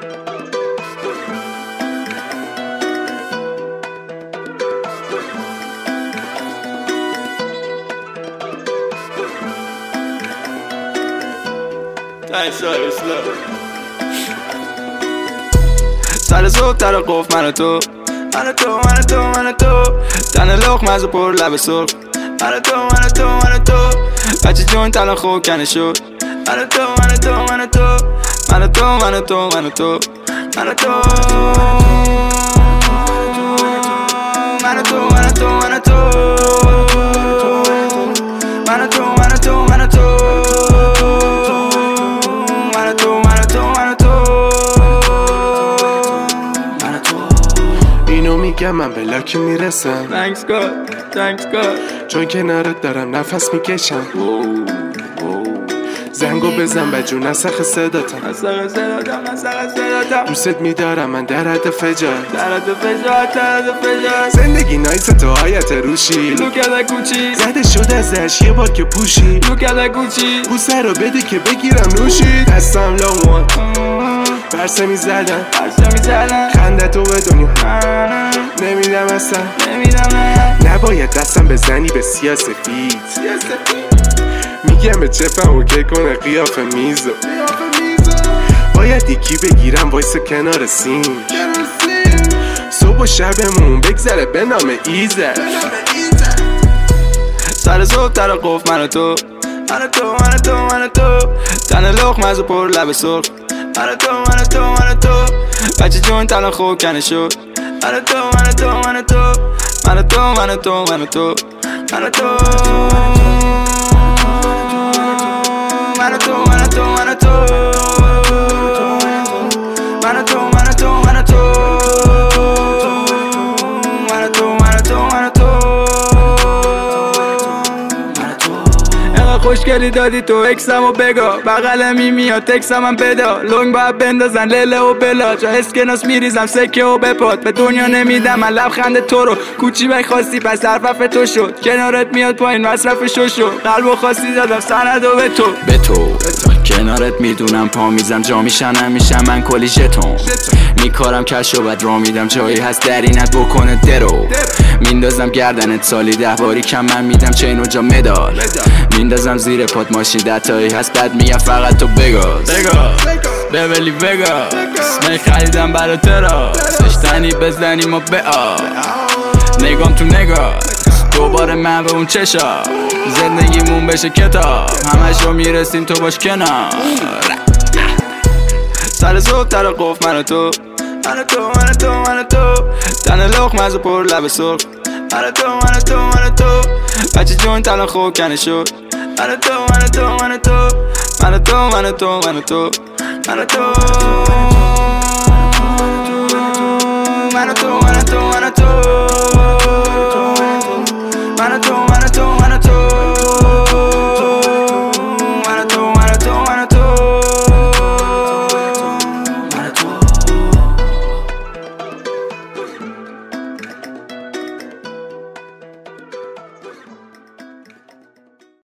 سر صبح در قف من و تو تن لقمه از پر لب سرخ من و تو بچه جون تلان خوب کنه شد من و اینو میگم من به لاکی میرسم. Thanks God چون کنارت دارم نفس میکشم. زنگو بزن به جون نسخ صداتم. دوست میدارم من در حد فجار. زندگی نایس تو آیت روشی. زده شد ازش یه بار که پوشی. بوسه رو بده که بگیرم نوشی. دستم لامون برسه میزدم خنده تو به دنیا نمیدم اصلا. نباید دستم بزنی به سیاسفید. میگم به چپم اوکی کنه قیافه میزو. باید یکی بگیرم وایس کنار سیم. صبح و شبمون بگذره به نام ایزه. سر صبح در قف من و تو تن لقمه از پر لب سرخ من و تو بچه جون تلان خوب کنه شد من و خوشگلی دادی تو اکسمو بگا بغلمی میاد تکسمم بدا. لونگ باید بندازن لیله و بلا جا اسکناس میریزم سکه و بپاد. به دنیا نمیدم من لبخند تو رو کوچی بخواستی پس حرفف تو شد. کنارت میاد پایین مصرف شو قلبو خواستی دادم سند و به تو کنارت میدونم پا میزم جا میشنم میشم من کلی ژتون میکارم کش و بعد را میدم جایی هست درینت بکنه درو میندازم گردنت سالی 10 باری کم من میدم چین و جا مدال میندازم زیر پات ماشین دتایی هست بعد میگم فقط تو بگاز ببلی بگاز من خریدم برا ترا سشتنی بزنیم و به نگام تو نگاه دوباره من به اون چشا زندگیمون بشه کتاب همش رو میرسیم تو باش کنار. سر صبح در قف من و تو تن لقمه از پر لب سرخ من و تو بچه جون تلان خوب کنه شد من و تو